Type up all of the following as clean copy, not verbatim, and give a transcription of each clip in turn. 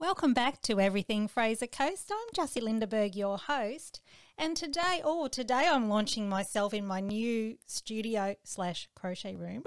Welcome back to Everything Fraser Coast. I'm Jussie Lindeberg, your host, and today I'm launching myself in my new studio / crochet room.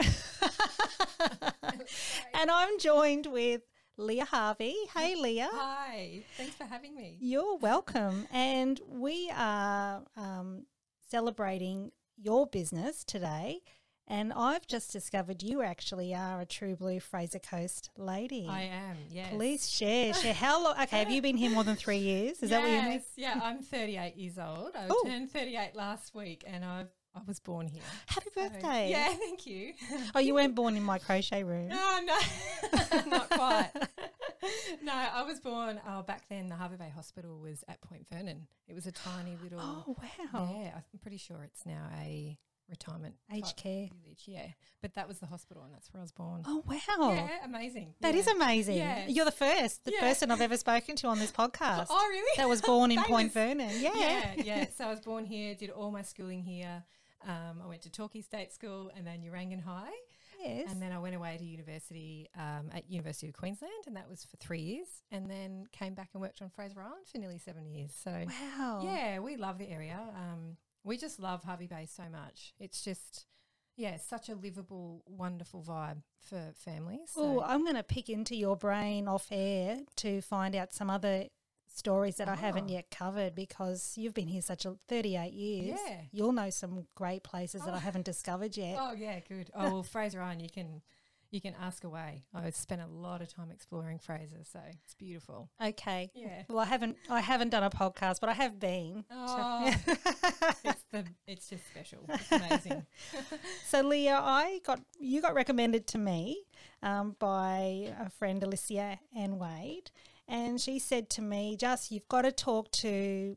And I'm joined with Leah Harvey. Hey, Leah. Hi. Thanks for having me. You're welcome. And we are celebrating your business today. And I've just discovered you actually are a true blue Fraser Coast lady. I am, yes. Please share. How long? Okay, have you been here more than 3 years? Is that what you mean? Yes, yeah. I'm 38 years old. I turned 38 last week, and I was born here. Happy birthday. Yeah, thank you. Oh, you weren't born in my crochet room? Oh, no, not quite. No, I was born, back then the Harvey Bay Hospital was at Point Vernon. It was a tiny little. Oh, wow. Yeah, I'm pretty sure it's now a retirement aged care village, yeah, but that was the hospital and that's where I was born. Oh, wow. Yeah, amazing. That is amazing. Yeah. You're the first person I've ever spoken to on this podcast. Oh, really? That was born in Point Vernon. Yeah. So I was born here, did all my schooling here. I went to Torquay State School and then Urangan High. Yes. And then I went away to university at University of Queensland, and that was for 3 years, and then came back and worked on Fraser Island for nearly 7 years. So wow. Yeah, we love the area. We just love Harvey Bay so much. It's just, such a livable, wonderful vibe for families. So. Oh, I'm going to pick into your brain off air to find out some other stories that I haven't yet covered, because you've been here such 38 years. Yeah. You'll know some great places that I haven't discovered yet. Oh, yeah, good. Oh, well, Fraser Island, you can ask away. I spent a lot of time exploring Fraser, so it's beautiful. Okay. Yeah. Well, I haven't done a podcast, but I have been. Oh, it's just special. It's amazing. So, Leah, you got recommended to me by a friend, Alicia Ann Wade, and she said to me, you've got to talk to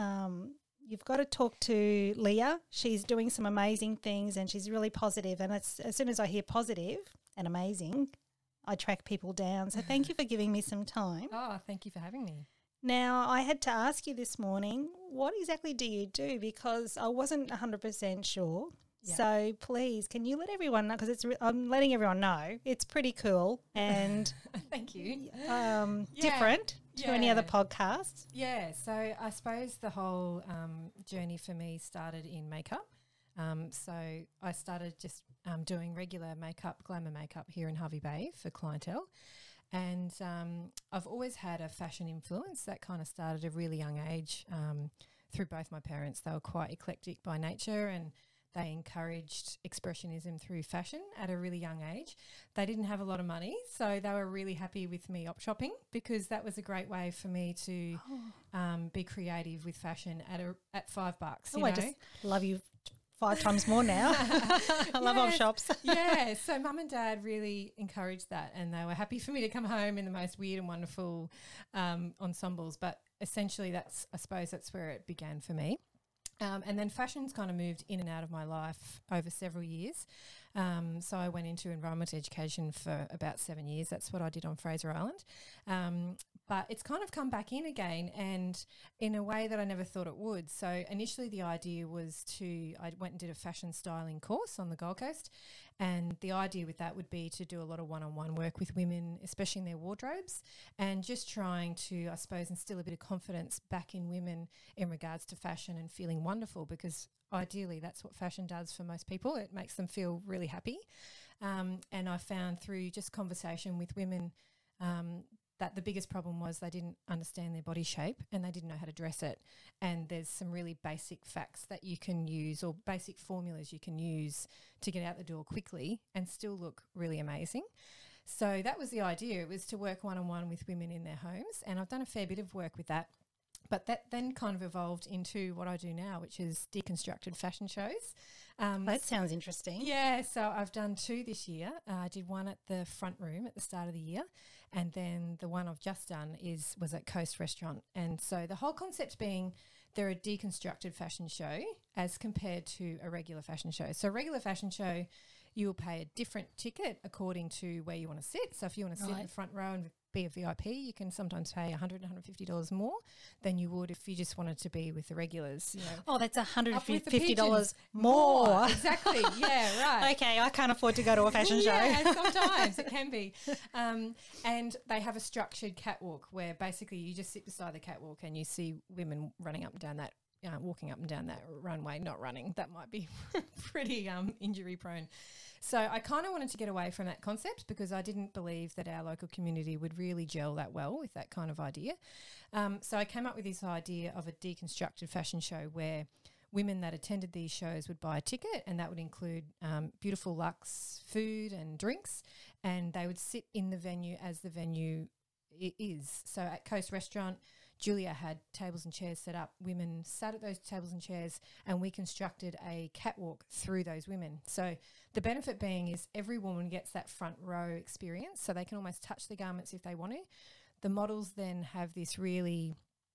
Leah. She's doing some amazing things and she's really positive. And as soon as I hear positive and amazing, I track people down. So thank you for giving me some time. Oh, thank you for having me. Now, I had to ask you this morning, what exactly do you do? Because I wasn't 100% sure. Yeah. So please, can you let everyone know? Because I'm letting everyone know it's pretty cool and thank you. Different to any other podcasts. Yeah, so I suppose the whole journey for me started in makeup. So I started just doing regular makeup, glamour makeup here in Harvey Bay for clientele. And I've always had a fashion influence that kind of started at a really young age through both my parents. They were quite eclectic by nature and they encouraged expressionism through fashion at a really young age. They didn't have a lot of money, so they were really happy with me op shopping, because that was a great way for me to be creative with fashion at $5. I just love you 5 times more now. I love op shops. Yeah, so mum and dad really encouraged that, and they were happy for me to come home in the most weird and wonderful ensembles. But essentially I suppose that's where it began for me. And then fashion's kind of moved in and out of my life over several years. So I went into environmental education for about 7 years. That's what I did on Fraser Island. But it's kind of come back in again, and in a way that I never thought it would. So initially the idea was I went and did a fashion styling course on the Gold Coast, and the idea with that would be to do a lot of one-on-one work with women, especially in their wardrobes, and just trying to, I suppose, instill a bit of confidence back in women in regards to fashion and feeling wonderful, because ideally that's what fashion does for most people. It makes them feel really happy. And I found through just conversation with women that the biggest problem was they didn't understand their body shape and they didn't know how to dress it. And there's some really basic facts that you can use, or basic formulas you can use to get out the door quickly and still look really amazing. So that was the idea. It was to work one-on-one with women in their homes, and I've done a fair bit of work with that. But that then kind of evolved into what I do now, which is deconstructed fashion shows. That sounds interesting. Yeah, so I've done 2 this year. I did one at the Front Room at the start of the year, and then the one I've just done was at Coast Restaurant. And so the whole concept being they're a deconstructed fashion show as compared to a regular fashion show. So a regular fashion show, you will pay a different ticket according to where you want to sit. So if you want to sit in the front row and be a VIP, you can sometimes pay $100, $150 more than you would if you just wanted to be with the regulars. You know. Oh, that's $150 pigeons. more. Exactly. Yeah, right. Okay, I can't afford to go to a fashion show. Yeah, sometimes it can be. And they have a structured catwalk where basically you just sit beside the catwalk and you see women running up and down that, walking up and down that runway, not running. That might be pretty injury prone. So I kind of wanted to get away from that concept because I didn't believe that our local community would really gel that well with that kind of idea. So I came up with this idea of a deconstructed fashion show where women that attended these shows would buy a ticket, and that would include beautiful luxe food and drinks, and they would sit in the venue as the venue is. So at Coast Restaurant, Julia had tables and chairs set up. Women sat at those tables and chairs, and we constructed a catwalk through those women. So the benefit being is every woman gets that front row experience, so they can almost touch the garments if they want to. The models then have this really,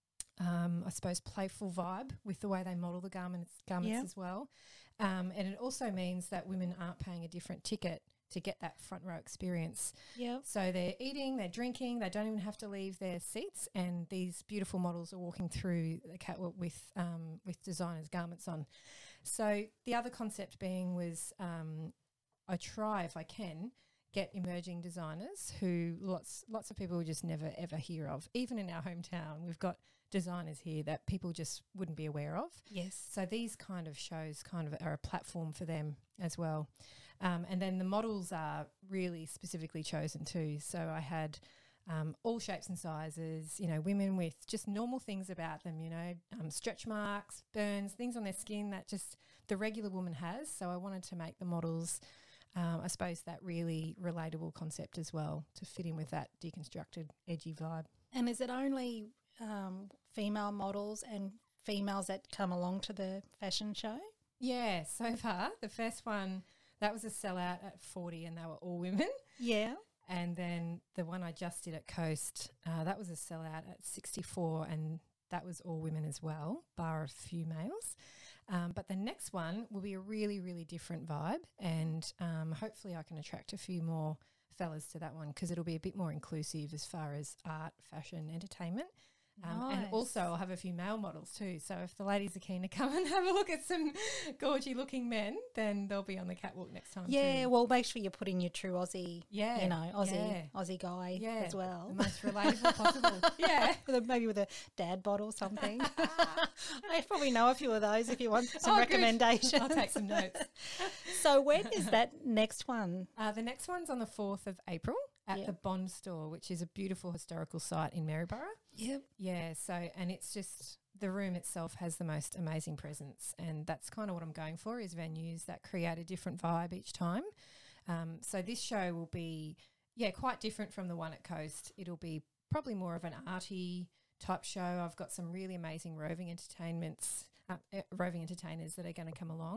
I suppose, playful vibe with the way they model the garments as well. And it also means that women aren't paying a different ticket to get that front row experience. Yeah. So they're eating, they're drinking, they don't even have to leave their seats, and these beautiful models are walking through the catwalk with designers' garments on. So the other concept being was I try, if I can, get emerging designers who lots of people would just never ever hear of. Even in our hometown, we've got designers here that people just wouldn't be aware of. Yes. So these kind of shows kind of are a platform for them as well. And then the models are really specifically chosen too. So I had all shapes and sizes, women with just normal things about them, stretch marks, burns, things on their skin that just the regular woman has. So I wanted to make the models, I suppose, that really relatable concept as well to fit in with that deconstructed, edgy vibe. And is it only female models and females that come along to the fashion show? Yeah, so far the first one, that was a sellout at 40 and they were all women. Yeah. And then the one I just did at Coast, that was a sellout at 64 and that was all women as well, bar a few males. But the next one will be a really, really different vibe, and hopefully I can attract a few more fellas to that one because it'll be a bit more inclusive as far as art, fashion, entertainment. Nice. And also I'll have a few male models too. So if the ladies are keen to come and have a look at some gorgy looking men, then they'll be on the catwalk next time Yeah, too. well, make sure you put in your true Aussie, Aussie guy as well. The most relatable possible. Yeah. Maybe with a dad bod or something. I probably know a few of those if you want some recommendations. Good. I'll take some notes. So when is that next one? The next one's on the 4th of April at the Bond Store, which is a beautiful historical site in Maryborough. Yep. Yeah, so, and it's just, the room itself has the most amazing presence, and that's kind of what I'm going for, is venues that create a different vibe each time. So this show will be, quite different from the one at Coast. It'll be probably more of an arty type show. I've got some really amazing roving entertainers that are going to come along.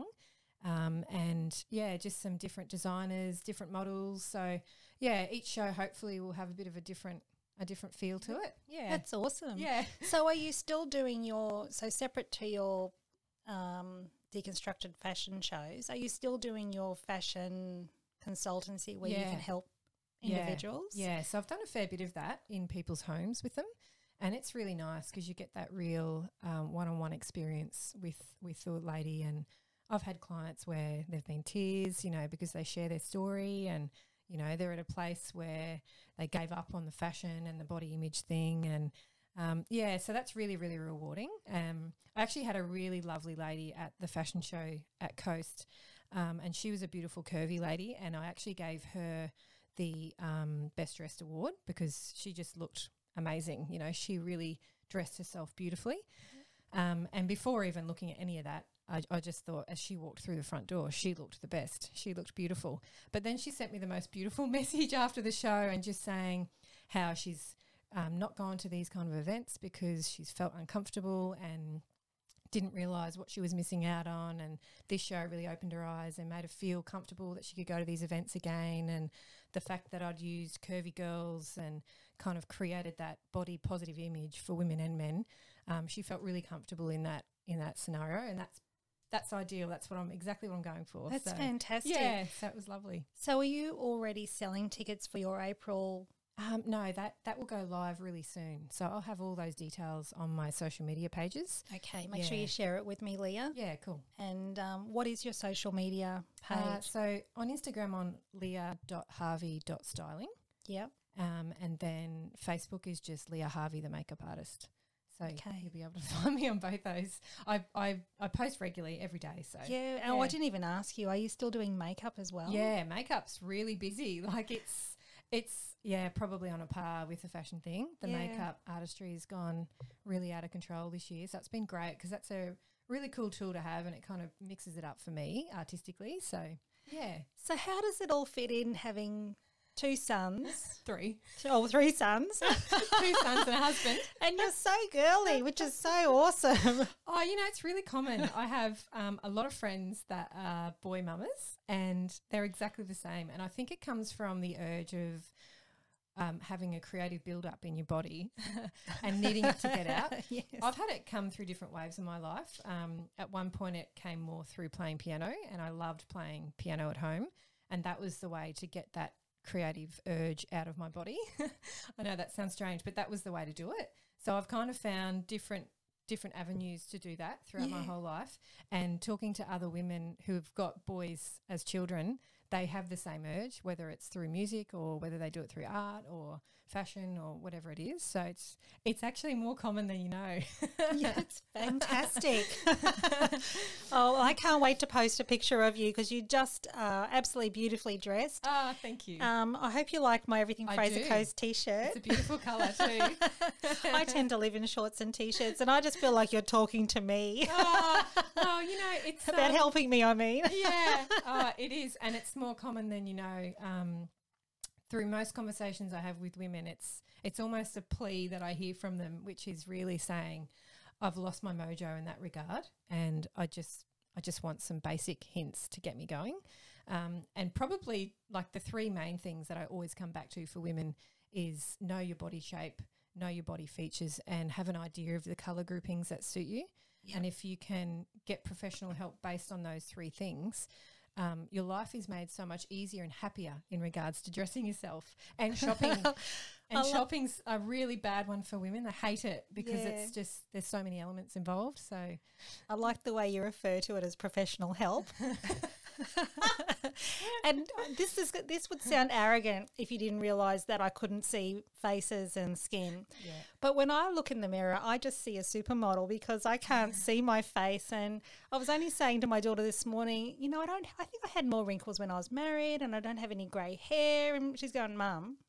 And just some different designers, different models. So each show hopefully will have a bit of a different feel to it. Yeah. That's awesome. Yeah. So are you still doing separate to your deconstructed fashion shows, are you still doing your fashion consultancy where you can help individuals? Yeah. So I've done a fair bit of that in people's homes with them. And it's really nice because you get that real one-on-one experience with the lady. And I've had clients where there've been tears, because they share their story and, they're at a place where they gave up on the fashion and the body image thing. And, so that's really, really rewarding. I actually had a really lovely lady at the fashion show at Coast, and she was a beautiful, curvy lady, and I actually gave her the Best Dressed Award because she just looked amazing. She really dressed herself beautifully. And before even looking at any of that, I just thought as she walked through the front door, she looked the best. She looked beautiful. But then she sent me the most beautiful message after the show and just saying how she's not gone to these kind of events because she's felt uncomfortable and didn't realise what she was missing out on, and this show really opened her eyes and made her feel comfortable that she could go to these events again. And the fact that I'd used curvy girls and kind of created that body positive image for women and men, she felt really comfortable in that scenario, and that's ideal. That's exactly what I'm going for. That's fantastic. Yeah, so it was lovely. So are you already selling tickets for your April No, that will go live really soon. So I'll have all those details on my social media pages. Okay, make sure you share it with me, Leah. Yeah, cool. And what is your social media page? So on Instagram on leah.harvey.styling. Yep. And then Facebook is just Leah Harvey, the makeup artist. So Okay. you'll be able to find me on both those. I post regularly every day. So Yeah. Oh, I didn't even ask you. Are you still doing makeup as well? Yeah, makeup's really busy. Like it's probably on a par with the fashion thing. The makeup artistry has gone really out of control this year. So it's been great because that's a really cool tool to have and it kind of mixes it up for me artistically. So, yeah. So how does it all fit in having 2 sons? 3. 3 sons. 2 sons and a husband. And you're so girly, which is so awesome. Oh, it's really common. I have a lot of friends that are boy mamas and they're exactly the same. And I think it comes from the urge of having a creative build-up in your body and needing it to get out. Yes. I've had it come through different waves in my life. At one point it came more through playing piano and I loved playing piano at home and that was the way to get that creative urge out of my body. I know that sounds strange, but that was the way to do it. So I've kind of found different avenues to do that throughout my whole life. And talking to other women who've got boys as children, they have the same urge, whether it's through music or whether they do it through art or fashion or whatever it is. So it's actually more common than you know. Yeah, it's fantastic. Oh, I can't wait to post a picture of you because you just are absolutely beautifully dressed. Oh, thank you. I hope you like my Everything Fraser Coast t-shirt. It's a beautiful colour too. I tend to live in shorts and t-shirts and I just feel like you're talking to me. Oh, well, it's about helping me, I mean. Yeah, it is. And it's more common than you know. Through most conversations I have with women, it's almost a plea that I hear from them, which is really saying, I've lost my mojo in that regard and I just want some basic hints to get me going. And probably like the 3 main things that I always come back to for women is know your body shape, know your body features and have an idea of the colour groupings that suit you. Yep. And if you can get professional help based on those 3 things, your life is made so much easier and happier in regards to dressing yourself and shopping. And shopping's a really bad one for women. They hate it because it's just there's so many elements involved. So I like the way you refer to it as professional help. And this would sound arrogant if you didn't realise that I couldn't see faces and skin. Yeah. But when I look in the mirror, I just see a supermodel because I can't see my face. And I was only saying to my daughter this morning, I think I had more wrinkles when I was married and I don't have any grey hair. And she's going, Mum,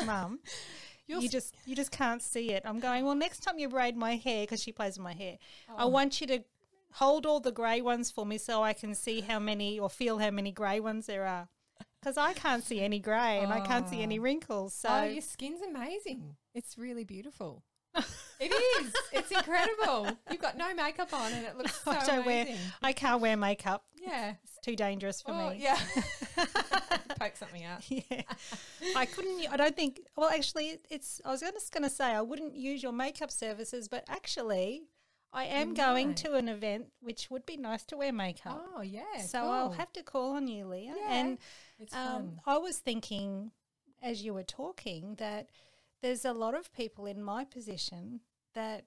you just can't see it. I'm going, well, next time you braid my hair, because she plays with my hair, I want you to hold all the grey ones for me so I can see how many or feel how many grey ones there are. Because I can't see any grey and I can't see any wrinkles. So your skin's amazing. It's really beautiful. It is. It's incredible. You've got no makeup on and it looks so amazing. I can't wear makeup. Yeah. It's too dangerous for me. Yeah. Poke something out. Yeah. I don't think, well, actually, I was just going to say I wouldn't use your makeup services, but actually I am going to an event which would be nice to wear makeup. Oh, yeah. So cool. I'll have to call on you, Leah. Yeah, and it's fun. I was thinking as you were talking that there's a lot of people in my position that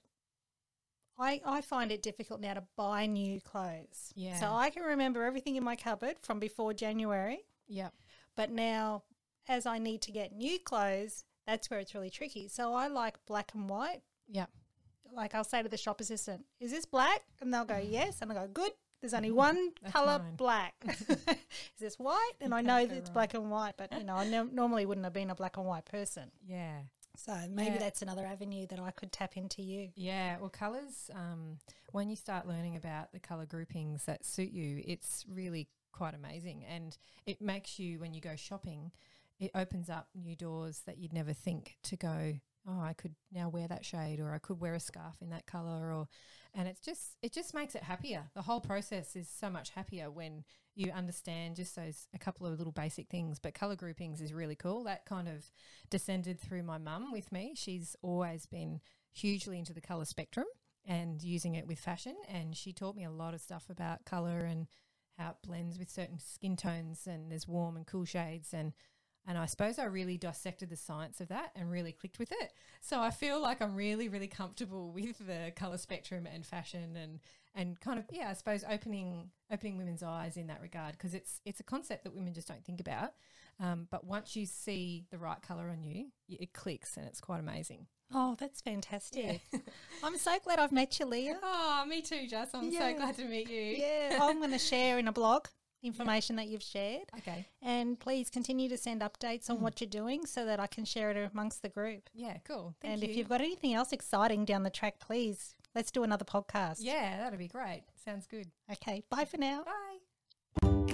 I find it difficult now to buy new clothes. Yeah. So I can remember everything in my cupboard from before January. Yep. But now as I need to get new clothes, that's where it's really tricky. So I like black and white. Yep. Like I'll say to the shop assistant, is this black? And they'll go, yes. And I go, good. There's only one colour, black. Is this white? And I know that it's black and white, but, I normally wouldn't have been a black and white person. Yeah. So maybe that's another avenue that I could tap into you. Yeah. Well, colours, when you start learning about the colour groupings that suit you, it's really quite amazing. And it makes you, when you go shopping, it opens up new doors that you'd never think to go, oh, I could now wear that shade or I could wear a scarf in that colour and it just makes it happier. The whole process is so much happier when you understand just a couple of little basic things. But colour groupings is really cool. That kind of descended through my mum with me. She's always been hugely into the colour spectrum and using it with fashion, and she taught me a lot of stuff about colour and how it blends with certain skin tones and there's warm and cool shades, and And I suppose I really dissected the science of that and really clicked with it. So I feel like I'm really, really comfortable with the colour spectrum and fashion and kind of, I suppose opening women's eyes in that regard, because it's a concept that women just don't think about. But once you see the right colour on you, it clicks and it's quite amazing. Oh, that's fantastic. Yeah. I'm so glad I've met you, Leah. Oh, me too, Jess. I'm so glad to meet you. Yeah, I'm going to share in a blog information that you've shared. Okay. And please continue to send updates on what you're doing so that I can share it amongst the group. Yeah, cool. Thank you. And if you've got anything else exciting down the track, please, let's do another podcast. Yeah, that'd be great. Sounds good. Okay, bye for now. Bye.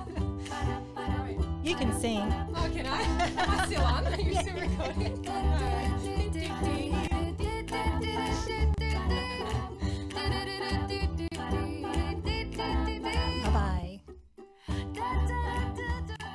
You can sing. Oh, can I? Am I still on? Are you still recording?